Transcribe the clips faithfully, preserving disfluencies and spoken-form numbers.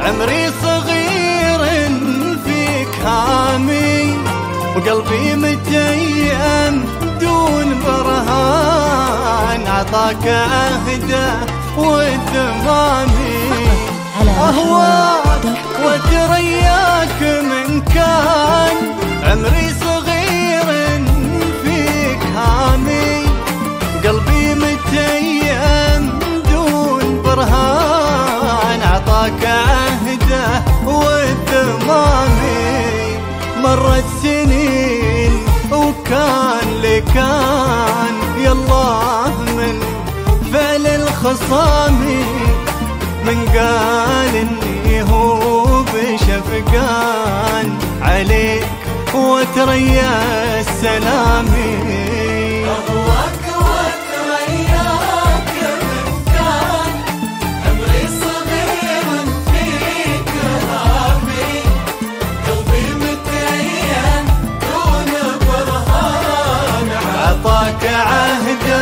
عمري صغير فيك هامي، وقلبي متيم دون برهان، عطاك عهده وثمامي. أهواك وترياك من كان، عمري صغير فيك هامي، قلبي متيم دون برهان، عطاك عهده وثمامي. مرت سنين وكان لكان، يالله من فعل الخصامي، من قال اني هو بشفقان عليك وتريا السلامي. أهواك وترياك من كان، عمري صغير فيك هامي، قلبي متيم دون برهان، عطاك عهده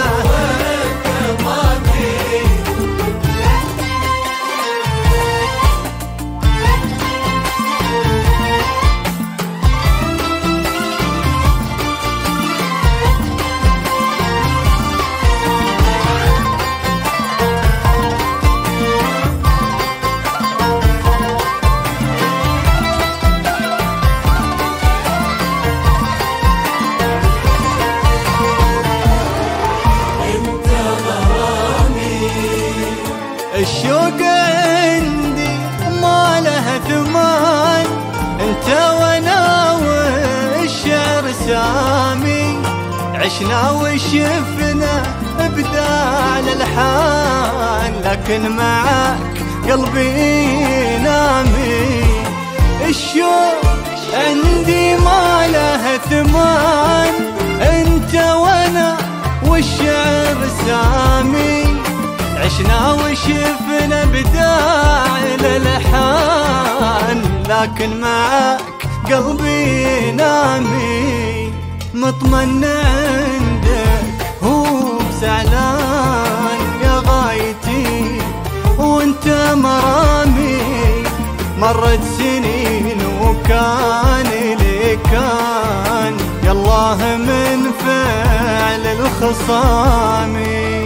الشوق عندي ما له ثمان، انت وانا والشعر سامي، عشنا وشفنا ابداع الالحان، لكن معك قلبي نامي. الشوق عندي ما له ثمان، انت وانا والشعر سامي، عشنا وشفنا بداع الالحان، لكن معك قلبي نامي. مطمن عندك هو بزعلان، يا غايتي وانت مرامي. مرت سنين وكان لي كان، يالله من فعل الخصامي.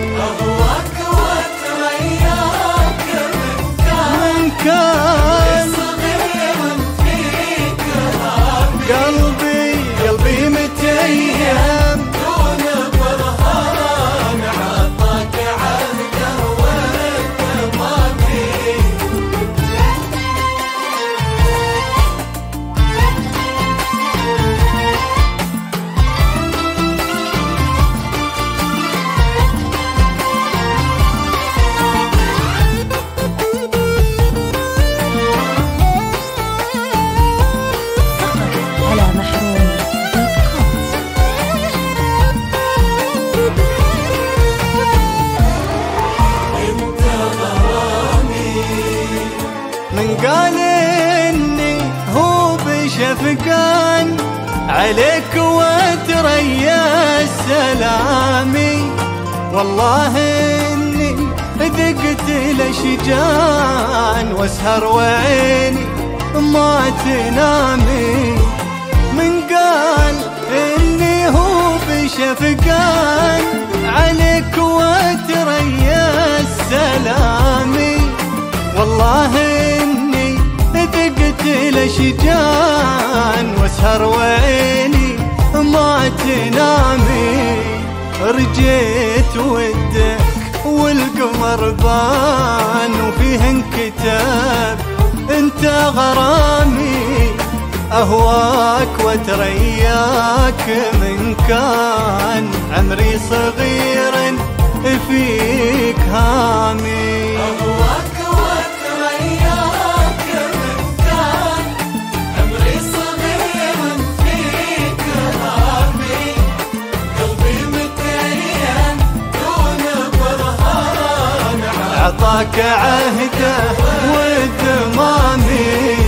كان صغير فيك هامي، قلبي قلبي متيم دون برهان، عطاك عهده وثمامي. من قال اني هو بشفقان عليك وتريا السلامي، والله اني ذقت الاشجان واسهر وعيني ما تنامي. من قال اني هو بشفقان عليك وتريا السلامي، والله اني ذقت الاشجان واسهر وعيني ما تنامي. رجيت ودك والقمر بان وفيه انكتاب انت غرامي، اهواك وترياك من كان، عمري صغير فيك هامي. أهواك وترياك من كان، عمري صغير فيك هامي، قلبي متيم دون برهان، عطاك عهده وثمامي.